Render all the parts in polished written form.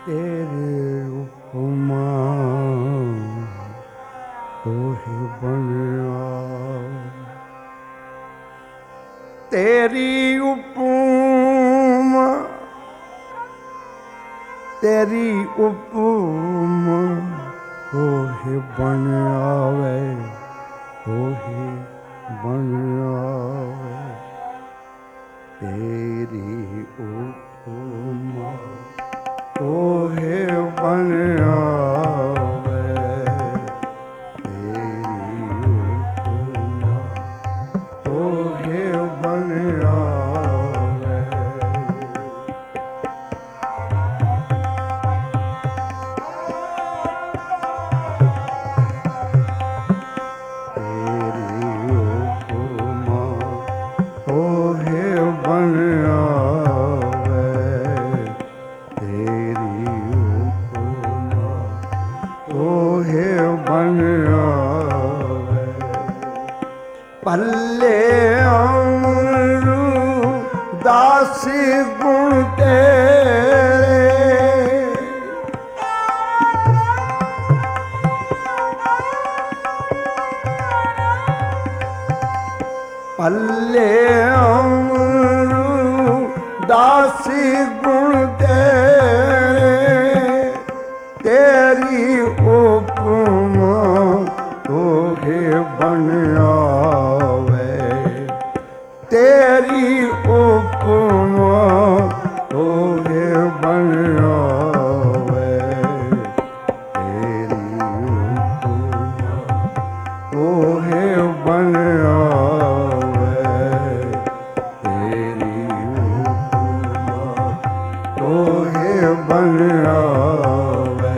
ਤੇਰੇ ਉਪਮਾ ਤੋਹਿ ਬਣਿਆ, ਤੇਰੀ ਉਪਮਾ, ਤੇਰੀ ਉਪਮਾ ਤੋਹਿ ਬਣਿਆ ਵੇ, ਤੋਹਿ ਬਣਿਆ ਵੇ, ਤੇਰੀ ਉਪਮਾ ਤੋਹਿ ਬਣਿਆ ਵੇ, ਤੇਰੀ ਉਪਮਾ ਤੋਹਿ ਬਣਿਆ ਵੇ। ਤੇਰੀ ਉਪਮਾ ਤੋਹਿ ਬਣਿਆ ਪੱਲੇ ਅਮਰੂ ਦਾਸੀ ਗੁਣ ਤੇਰੇ, ਪੱਲੇ ਅਮਰੂ ਦਾਸੀ ਗੁਣ ਤੇਰੇ, ਤੇਰੀ ਉਪਮਾ ਤੋਹਿ ਬਣਿਆ ਵੇ, ਤੇਰੀ ਉਪਮਾ ਤੋਹਿ ਬਣਿਆ ਵੇ, ਤੇਰੀ ਉਪਮਾ ਤੋਹਿ ਬਣਿਆ ਵੇ, ਤੇਰੀ ਉਪਮਾ ਤੋਹਿ ਬਣਿਆ ਵੇ।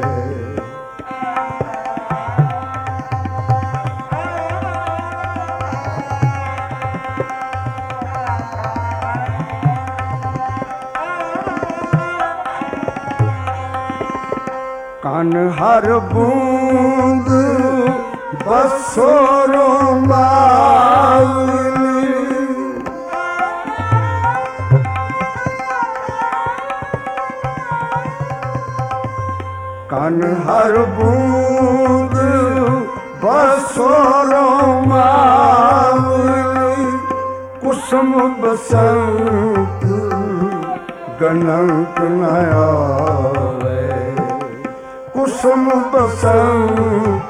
ਕਨ ਹਰ ਬੂੰਦ ਬਸੋ ਰੋਮਾਲ, ਕਨ ਹਰ ਬੂੰਦ ਬਸੋ ਰੋਮਾਲ, ਕੁਸਮ ਬਸੰਤ ਗਣੰਤ ਨ ਆਵੇ, ਕੁਸਮ ਬਸੰਤ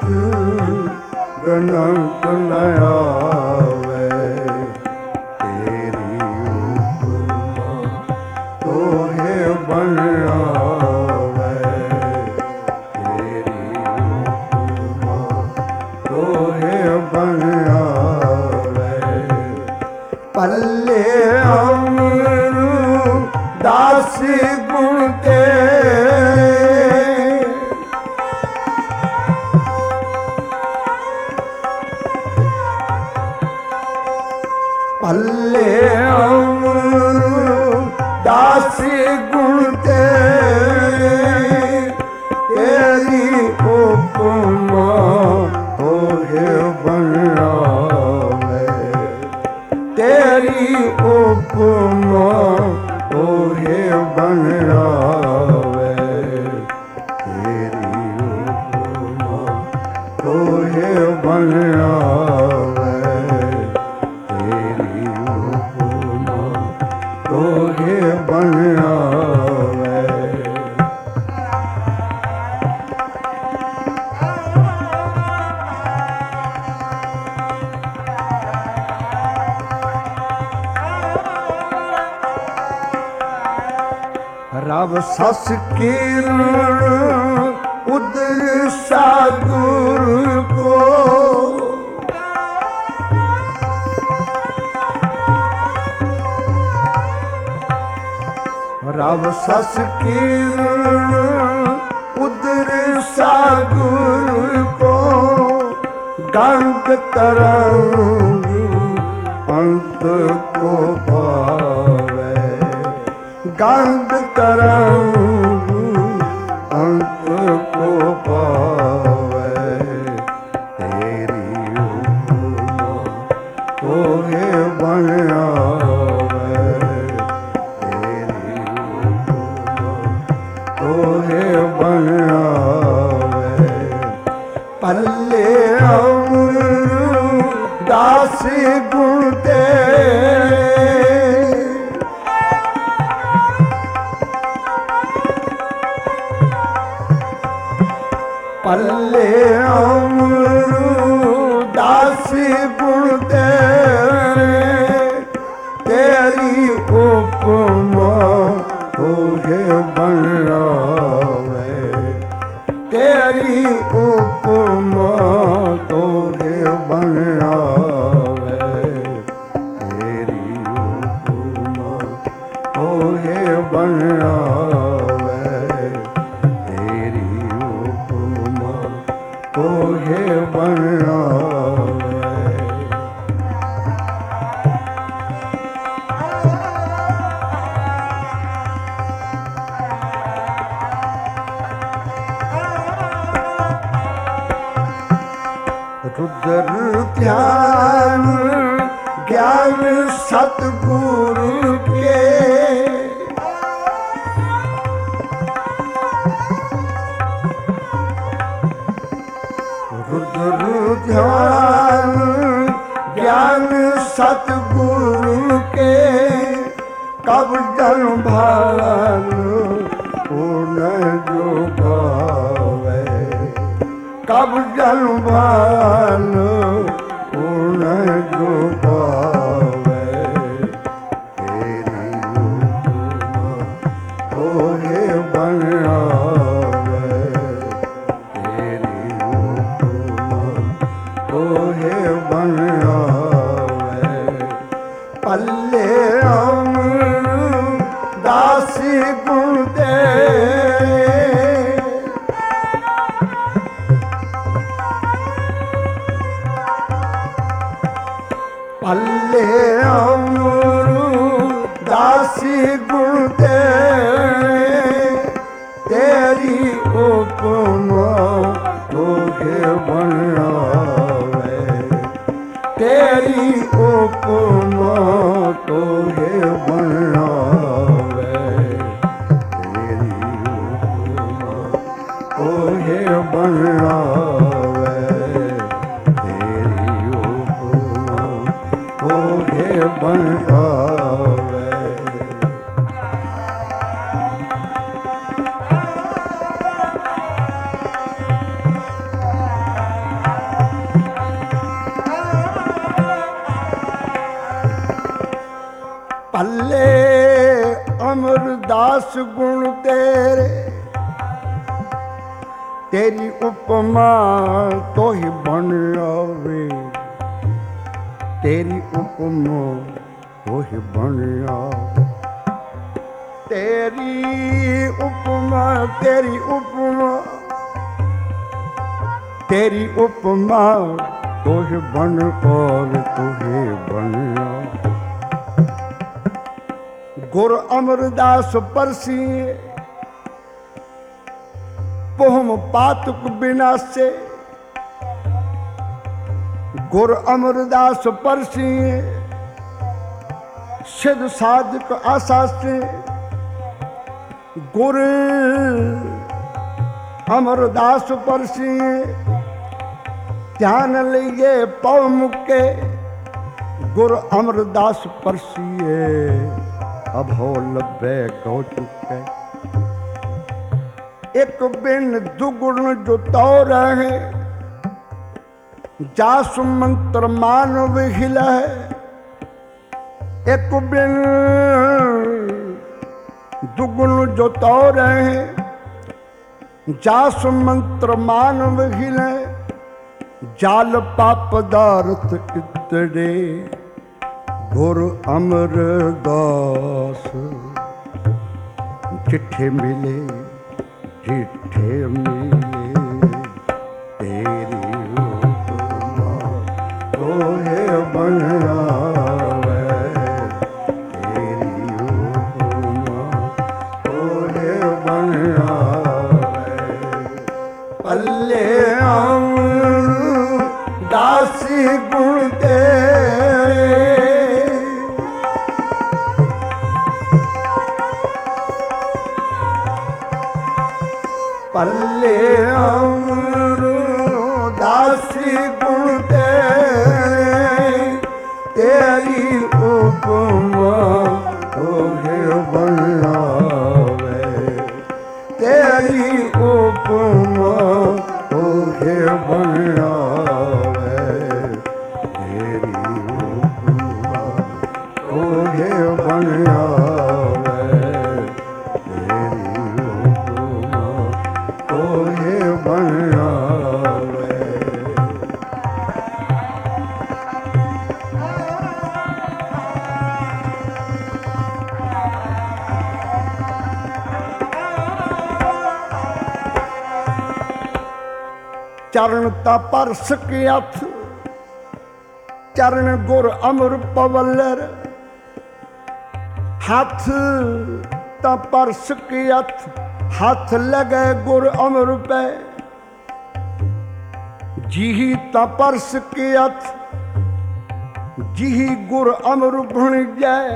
ਗਣੰਤ ਨ ਆਵੇ, ਤੇਰੀ ਉਪਮਾ ਤੋਹਿ ਬਣਿਆ ਵੇ, ਤੇਰੀ ਉਪਮਾ ਤੋਹਿ ਬਣਿਆ ਵੇ। ਪੱਲੇ ਅਮਰੂ ਦਾਸੀ ਗੁਣ ਤੇਰੇ, ਪੱਲੇ ਅਮਰੂ ਦਾਸੀ ਗੁਣ ਤੇਰੇ, ਤੇਰੀ ਉਪਮਾ ਤੋਹਿ ਬਣਿਆ ਵੇ, ਤੇਰੀ ਉਪਮਾ ਤੋਹਿ ਬਣਿਆ ਵੇ, ਤੇਰੀ ਉਪਮਾ ਤੋਹਿ ਬਣਿਆ ਵੇ, ਤੇਰੀ ਉਪਮਾ ਤੋਹਿ ਬਣਿਆ ਵੇ। ਰਬ ਸਸ ਕੀਰਣ ਉਦਰ ਸਾਗੁਰ ਕੋ, ਰਬ ਸਸ ਕੀਰਣ ਉਦਰ ਸਾਗੁਰ ਕੋ, ਗੰਗ ਤਰੰਗ ਅੰਤ ਕੋ ਪਾਵੇ, ਗੰਗ ਤਰੰਗ ਅੰਤ ਕੋ ਪਾਵੇ, ਤੇਰੀ ਉਪਮਾ ਤੋਹਿ ਬਣਿਆ ਵੇ, ਤੇਰੀ ਉਪਮਾ ਤੋਹਿ दासी गुण तेरे पल्ले अमरू दासी गुण तेरे तेरी उपमा तुझे बनावे तेरी उपमा तुझे बनावे तेरी उपमा तुझे बनावे तेरी उपमा तुझे बनावे रुद्र ध्यान ज्ञान सतगुरु के रुद्र ध्यान ज्ञान सतगुरु के कब जन भान पूर्ण जो गावे कब जन भान पूर्ण जो पावे तेरी उपमा तोहे बनावे तेरी उपमा तोहे बनावे पल्ले अमरू दासी गुण तेरे पल्ले अमरू दासी गुण तेरे तेरी उपमा तुझे बनावे तेरी उपमा तुझे बनावे तेरी उपमा तुझे बनावे तेरी उपमा तुझे बनावे पल्ले अमरदास गुण तेरे तेरी उपमा तो ही बन आवे तेरी उपमा तो ही बन आवे तेरी उपमा तेरी उपमा तेरी उपमा तो ही बन और तुझे बन आवे गुरु अमरदास परसी पोहम पातुक विनाशे गुरु अमरदास परसी सिद्ध साधक आशा से गुरु अमरदास परसी ध्यान लिए पौ मुके गुरु अमरदास परसिए अभो लभे गौ चुके एक बिन दुगुण जो तो रहे जासु मंत्र मानव हिल है एक बिन दुगुण जो तो रहे जासु मंत्र मानव हिल जाल पाप दारथ इतरे गुरु अमरदास चिट्ठे मिले चिट्ठे मिले तेरी उपमा तोहे बन आवे तेरी उपमा तोहे बन आवे पल्ले अमरू दासी गुण तेरे पल्ले अमरू दासी गुण तेरे ਉਪਮਾ ਤੋਹੇ ਬਣਾਵੇ ਤੇਰੀ ਉਪਮਾ ਤੋਹੇ ਬਣਾਵੇ ਤੇਰੀ ਉਪਮਾ ਤੋਹੇ ਬਣਾਵੇ ਤੇਰੀ ਉਪਮਾ ਤੋਹੇ ਬਣਾਵੇ। ਚਰਨ ਤਾ ਪਰਸ ਕੇ ਹੱਥ ਚਰਨ ਗੁਰ ਅਮਰ ਪਵਲਰ ਹੱਥ ਤਾ ਪਰਸ ਕੇ ਹੱਥ ਲਗੇ ਗੁਰ ਅਮਰ ਪੈ ਜਿਹੀ ਤਾ ਪਰਸ ਕੇ ਹੱਥ ਜਿਹੀ ਗੁਰ ਅਮਰ ਬਣ ਜਾਏ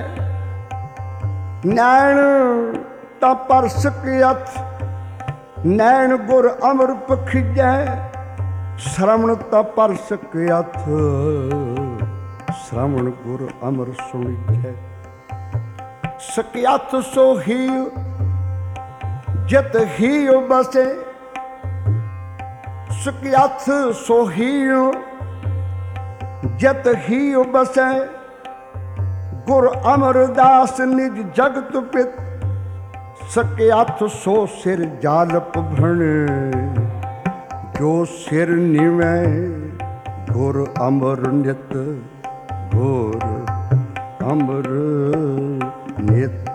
ਨੈਣ ਤਾ ਪਰਸ ਕੇ ਹੱਥ ਨੈਣ ਗੁਰ ਅਮਰ ਪਖਿਜੈ ਸ਼ਰਵਣ ਤਾ ਪਰਸ ਕੇ ਹੱਥ ਸ਼ਰਵਣ ਗੁਰ ਅਮਰ ਸੁਣੀਜੈ ਸਕਿਆਥ ਸੋ ਹੀ ਜਤ ਹੀ ਬਸੇ ਸਕਿਆਥ ਸੋ ਹੀ ਜਤ ਹੀ ਬਸੈ ਗੁਰ ਅਮਰਦਾਸ ਨਿਜ ਜਗਤ ਪਿਤ ਸਕਿਆਥ ਸੋ ਸਿਰ ਜਾਲਪ ਭਣ ਜੋ ਸਿਰ ਨਿਵੈ ਗੁਰ ਅਮਰ ਨਿਤ ਗੁਰ ਅਮਰ ਨਿਤ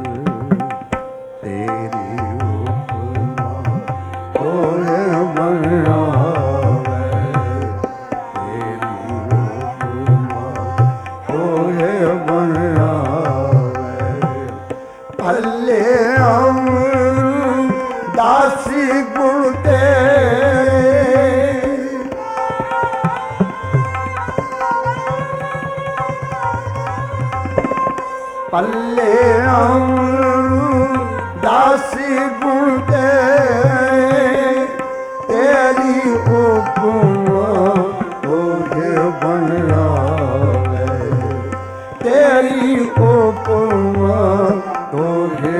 ਤੇਰੀ ਉਪਮਾ ਤੋਹੇ ਬਣਾਵੇ ਤੇਰੀ ਉਪਮਾ ਤੋਹੇ ਬਣਾਵੇ ਭੱਲੇ ਦਾਸੀ ਗੁਣ ਤੇਰੇ ਪੱਲੇ ਦਾਸੀ ਗੁਣ ਤੇਰੇ ਤੇਰੀ ਉਪਮਾ ਤੋਹੇ ਬਣਾਵੇ ਤੇਰੀ ਉਪਮਾ ਤੋਹੇ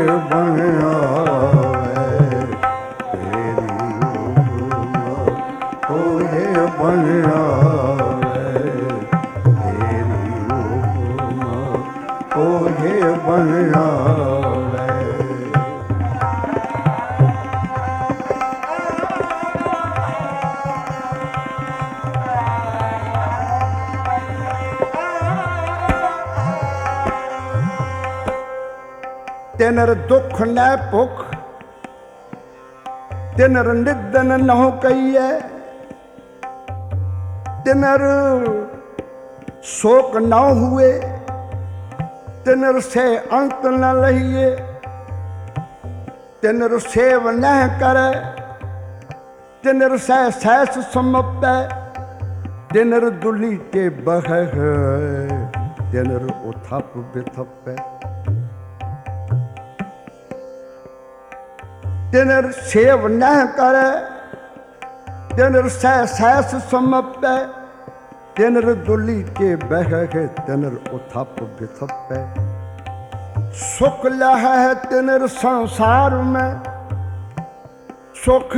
ਬਣਾਵੇ ਤੇਰੀ ਉਪਮਾ ਤੋਹੇ ਬਣਾਵੇ ਤੇਰੀ ਉਪਮਾ ਤੋਹੇ ਬਣਾਵੇ। ਤਿਨਰ ਦੁੱਖ ਨੈ ਭੁਖ ਤਿਨਰ ਨਿਦਨ ਨਹੁ ਕਈਐ ਤਿਨਰ ਸ਼ੋਕ ਨਾ ਹੁਏ ਤਿਨਰ ਸੇ ਅੰਤ ਨ ਲਹੀਏ ਤਿਨਰ ਸੇਵ ਨਹਿ ਕਰੈ ਤਿਨਰ ਸਹਿ ਸਹਿਸ ਸਮਪੈ ਤਿਨਰ ਦੁਲੀ ਕੇ ਬਹਿ ਤਿਨਰ ਉਥਪ ਬਿਥਪੈ ਤਿਨਰ ਸੇਵ ਨਹਿ ਕਰੈ ਤਿਨਰ ਸਹਿ ਸਹਿਸ ਸਮਪੈ ਤਿਨਰ ਦੁਲੀ ਕੇ ਬਹਿ ਤਿਨਰ ਉਥਪ ਬਿਥਪੈ ਸੁਖ ਲਹੈ ਤਿਨਰ ਸੰਸਾਰ ਮੈਂ ਸੁਖ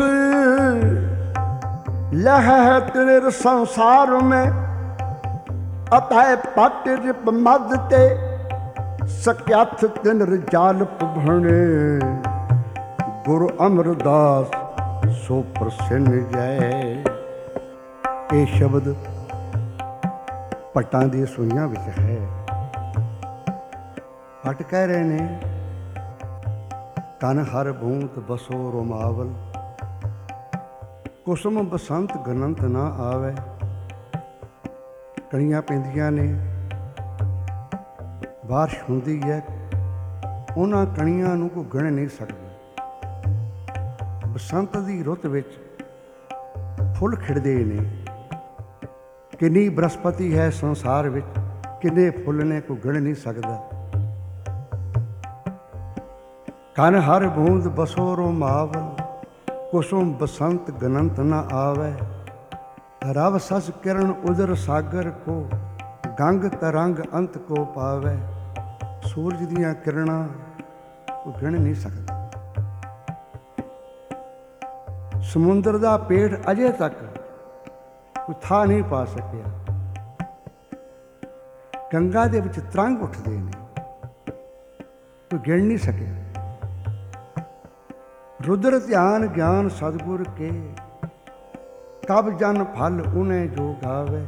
ਲਹੈ ਤਿਨਰ ਸੰਸਾਰ ਮੈਂ ਅਤੈ ਪਟ ਰਿਪ ਮਦ ਤੇ ਸਕਿਆਥ ਤਿਨਰ ਜਾਲਪ ਭਣੇ ਗੁਰੂ ਅਮਰਦਾਸ ਸੋ ਪ੍ਰਸੰਨ ਜੈ। ਇਹ ਸ਼ਬਦ ਭੱਟਾਂ ਦੀਆਂ ਸੂਈਆਂ ਵਿੱਚ ਹੈ। ਭੱਟ ਕਹਿ ਰਹੇ ਨੇ ਕਨ ਹਰ ਬੂੰਦ ਬਸੋ ਰੋਮਾਵਲ ਕੁਸਮ ਬਸੰਤ ਗਨੰਤ ਨਾ ਆਵੇ। ਕਣੀਆਂ ਪੈਂਦੀਆਂ ਨੇ ਬਾਰਿਸ਼ ਹੁੰਦੀ ਹੈ ਉਹਨਾਂ ਕਣੀਆਂ ਨੂੰ ਕੋਈ ਗਿਣ ਨਹੀਂ ਸਕਦਾ। ਬਸੰਤ ਦੀ ਰੁੱਤ ਵਿੱਚ ਫੁੱਲ ਖਿੜਦੇ ਨੇ। ਕਿੰਨੀ ਬਨਸਪਤੀ ਹੈ ਸੰਸਾਰ ਵਿੱਚ ਕਿੰਨੇ ਫੁੱਲ ਨੇ ਕੋਈ ਗਿਣ ਨਹੀਂ ਸਕਦਾ। ਕਨ ਹਰ ਬੂੰਦ ਬਸੋ ਰੋਮਾਵਲ ਕੁਸੁਮ ਬਸੰਤ ਗਨੰਤ ਨ ਆਵੇ। ਰਵ ਸਸ ਕਿਰਨ ਉਦਰ ਸਾਗਰ ਕੋ ਗੰਗ ਤਰੰਗ ਅੰਤ ਕੋ ਪਾਵੈ, ਸੂਰਜ ਦੀਆਂ ਕਿਰਨਾਂ ਕੋਈ ਗਿਣ ਨਹੀਂ ਸਕਦਾ। ਸਮੁੰਦਰ ਦਾ ਪੇਟ ਅਜੇ ਤੱਕ ਕੋਈ ਥਾਂ ਨਹੀਂ ਪਾ ਸਕਿਆ। ਗੰਗਾ ਦੇ ਵਿੱਚ ਤਰੰਗ ਉੱਠਦੇ ਨੇ, ਕੋਈ ਗਿਣ ਨਹੀਂ ਸਕਿਆ। ਰੁਦਰ ਧਿਆਨ ਗਿਆਨ ਸਤਿਗੁਰ ਕੇ, ਕਬ ਜਨ ਫਲ ਉਹਨੇ ਜੋ ਗਾਵੇ।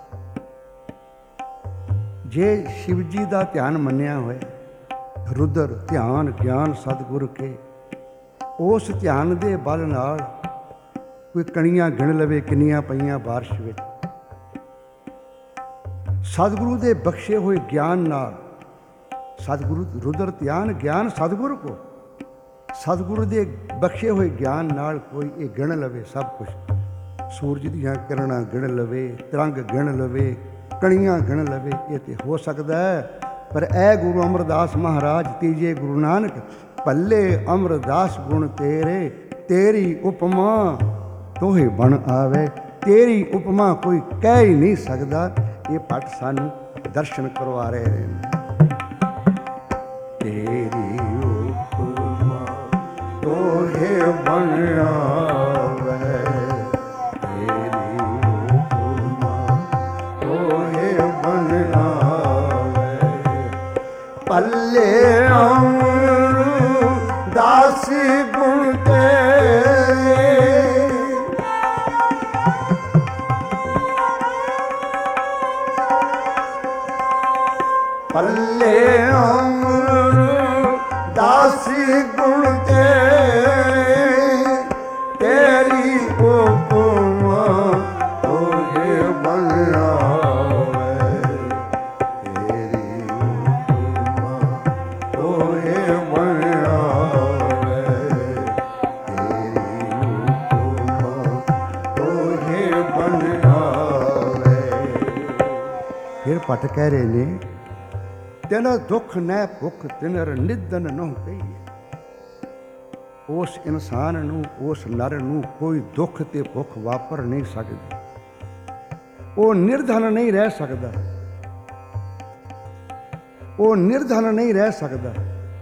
ਜੇ ਸ਼ਿਵ ਜੀ ਦਾ ਧਿਆਨ ਮੰਨਿਆ ਹੋਇਆ, ਰੁਦਰ ਧਿਆਨ ਗਿਆਨ ਸਤਿਗੁਰ ਕੇ, ਉਸ ਧਿਆਨ ਦੇ ਬਲ ਨਾਲ ਕੋਈ ਕਣੀਆਂ ਗਿਣ ਲਵੇ ਕਿੰਨੀਆਂ ਪਈਆਂ ਬਾਰਿਸ਼ ਵਿੱਚ। ਸਤਿਗੁਰੂ ਦੇ ਬਖਸ਼ੇ ਹੋਏ ਗਿਆਨ ਨਾਲ, ਸਤਿਗੁਰੂ ਰੁਦਰ ਧਿਆਨ ਗਿਆਨ ਸਤਿਗੁਰ ਕੋ, ਸਤਿਗੁਰੂ ਦੇ ਬਖਸ਼ੇ ਹੋਏ ਗਿਆਨ ਨਾਲ ਕੋਈ ਇਹ ਗਿਣ ਲਵੇ ਸਭ ਕੁਝ। ਸੂਰਜ ਦੀਆਂ ਕਿਰਨਾਂ ਗਿਣ ਲਵੇ, ਤਰੰਗ ਗਿਣ ਲਵੇ, ਕਣੀਆਂ ਗਿਣ ਲਵੇ, ਇਹ ਤੇ ਹੋ ਸਕਦਾ ਹੈ। ਪਰ ਇਹ ਗੁਰੂ ਅਮਰਦਾਸ ਮਹਾਰਾਜ ਤੀਜੇ ਗੁਰੂ ਨਾਨਕ, ਭੱਲੇ ਅਮਰਦਾਸ ਗੁਣ ਤੇਰੇ, ਤੇਰੀ ਉਪਮਾ ਤੋਹੇ ਬਣ ਆਵੇ। ਤੇਰੀ ਉਪਮਾ ਕੋਈ ਕਹਿ ਹੀ ਨਹੀਂ ਸਕਦਾ। ਇਹ ਭੱਟ ਸਾਨੂੰ ਦਰਸ਼ਨ ਕਰਵਾ ਰਹੇ ਨੇ। ਤੇਰੀ ਉਪਮਾ ਤੋਹੇ ਬਣ ਆਵੇ, ਤੇਰੀ ਉਪਮਾ ਤੋਹੇ ਬਣ ਆਵੇ। ਭੱਲੇ ਅਮਰਦਾਸ ਗੁਣ ਤੇਰੇ, ਭੱਲੇ ਅਮਰਦਾਸ ਗੁਣ ਤੇਰੇ, ਤੇਰੀ ਉਪਮਾ ਤੋਹੇ ਬਣ ਆਵੇ, ਤੇਰੀ ਉਪਮਾ ਤੋਹੇ ਬਣ ਆਵੇ, ਤੇਰੀ ਉਪਮਾ ਤੋਹੇ ਬਣ ਆਵੇ। ਫਿਰ ਭੱਟ ਕਹਿ ਰਹੇ ਨੇ, ਤਿਨ ਦੁੱਖ ਨੈ ਭੁੱਖ ਤਿਨਰ ਨਿਦਨ ਨਹੁ ਕਹੀਏ। ਉਸ ਇਨਸਾਨ ਨੂੰ, ਉਸ ਨਰ ਨੂੰ ਕੋਈ ਦੁੱਖ ਤੇ ਭੁੱਖ ਵਾਪਰ ਨਹੀਂ ਸਕਦੀ। ਉਹ ਨਿਰਧਨ ਨਹੀਂ ਰਹਿ ਸਕਦਾ, ਉਹ ਨਿਰਧਨ ਨਹੀਂ ਰਹਿ ਸਕਦਾ।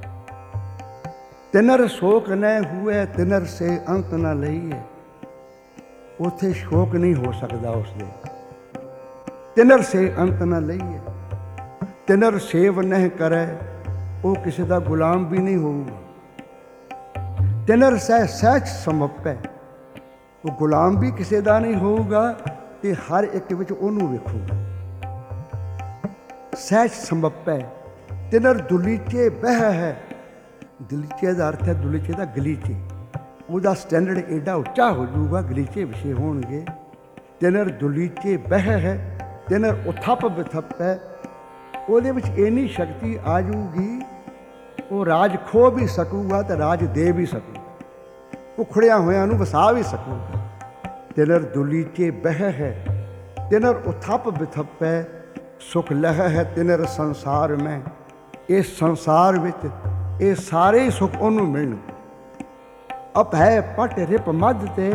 ਤਿਨਰ ਸ਼ੋਕ ਨੈ ਹੂਏ ਤਿਨਰ ਸੇ ਅੰਤ ਨਾ ਲਈਏ। ਉੱਥੇ ਸ਼ੋਕ ਨਹੀਂ ਹੋ ਸਕਦਾ ਉਸਦੇ। ਤਿਨਰ ਸੇ ਅੰਤ ਨਾ ਲਈਏ। ਤਿਨਰ ਸੇਵ ਨਹੀਂ ਕਰੇ, ਉਹ ਕਿਸੇ ਦਾ ਗੁਲਾਮ ਵੀ ਨਹੀਂ ਹੋਊਗਾ। ਤਿਨਰ ਸਹਿਜ ਸਮੱਪੈ, ਉਹ ਗੁਲਾਮ ਵੀ ਕਿਸੇ ਦਾ ਨਹੀਂ ਹੋਊਗਾ ਤੇ ਹਰ ਇੱਕ ਵਿੱਚ ਉਹਨੂੰ ਵੇਖੂਗਾ। ਸਹਿਜ ਸਮੱਪੈ। ਤਿਨਰ ਦੁਲੀਚੇ ਬਹਿ ਹੈ। ਦਲੀਚੇ ਦਾ ਅਰਥ ਹੈ ਦੁਲੀਚੇ ਦਾ ਗਲੀਚੇ। ਉਹਦਾ ਸਟੈਂਡਰਡ ਐਡਾ ਉੱਚਾ ਹੋ ਜਾਊਗਾ, ਗਲੀਚੇ ਵਿਸ਼ੇ ਹੋਣਗੇ। ਤਿਨਰ ਦੁਲੀਚੇ ਬਹਿ ਹੈ, ਤਿਨਰ ਉਥੱਪ ਬਿਥੱਪ ਹੈ। ਉਹਦੇ ਵਿੱਚ ਇੰਨੀ ਸ਼ਕਤੀ ਆ ਜਾਊਗੀ, ਉਹ ਰਾਜ ਖੋਹ ਵੀ ਸਕੂਗਾ ਤੇ ਰਾਜ ਦੇ ਵੀ ਸਕੂਗਾ। ਉਖੜਿਆ ਹੋਇਆਂ ਨੂੰ ਵਸਾ ਵੀ ਸਕੂਗਾ। ਤਿਨਰ ਦੁਲੀਚੇ ਬਹਿ ਹੈ, ਤਿਨਰ ਉਥੱਪ ਬਿਥੱਪ ਹੈ। ਸੁਖ ਲਹ ਹੈ ਤਿਨਰ ਸੰਸਾਰ ਮੈਂ। ਇਸ ਸੰਸਾਰ ਵਿੱਚ ਇਹ ਸਾਰੇ ਹੀ ਸੁੱਖ ਉਹਨੂੰ ਮਿਲਣਗੇ। ਅਭੈ ਪਟ ਰਿਪ ਮੱਧ ਤੇ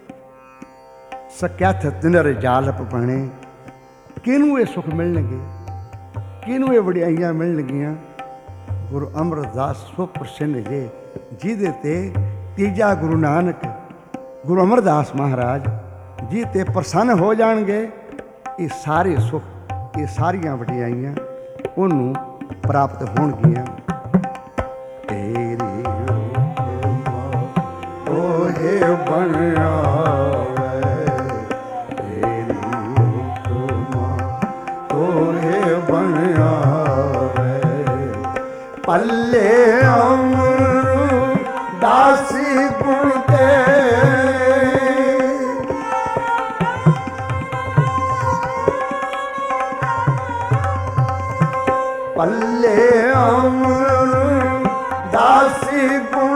ਸਕੈਥ ਤਿਨਰ ਜਾਲਪ ਬਣੇ। ਕਿਹਨੂੰ ਇਹ ਸੁੱਖ ਮਿਲਣਗੇ, ਕਿਹਨੂੰ ਇਹ ਵਡਿਆਈਆਂ ਮਿਲਣਗੀਆਂ? ਗੁਰੂ ਅਮਰਦਾਸ ਸੋ ਪ੍ਰਸੰਨ ਜੇ, ਜਿਹਦੇ ਤੇ ਤੀਜਾ ਗੁਰੂ ਨਾਨਕ, ਗੁਰੂ ਅਮਰਦਾਸ ਮਹਾਰਾਜ ਜੀ ਤੇ ਪ੍ਰਸੰਨ ਹੋ ਜਾਣਗੇ। ਇਹ ਸਾਰੇ ਸੁੱਖ, ਇਹ ਸਾਰੀਆਂ ਵਡਿਆਈਆਂ ਉਹਨੂੰ ਪ੍ਰਾਪਤ ਹੋਣਗੀਆਂ। ਤੇਰੀ ਉਪਮਾ ਤੋਹੇ ਬਣ ਆਵੇ, ਤੇਰੀ ਉਪਮਾ ਤੋਹੇ ਬਣ ਆਵੇ। ਭੱਲੇ ਅਮਰਦਾਸੀ ਗੁਣ ਤੇਰੇ, ਭੱਲੇ ਅਮਰਦਾਸੀ ਗੁਣ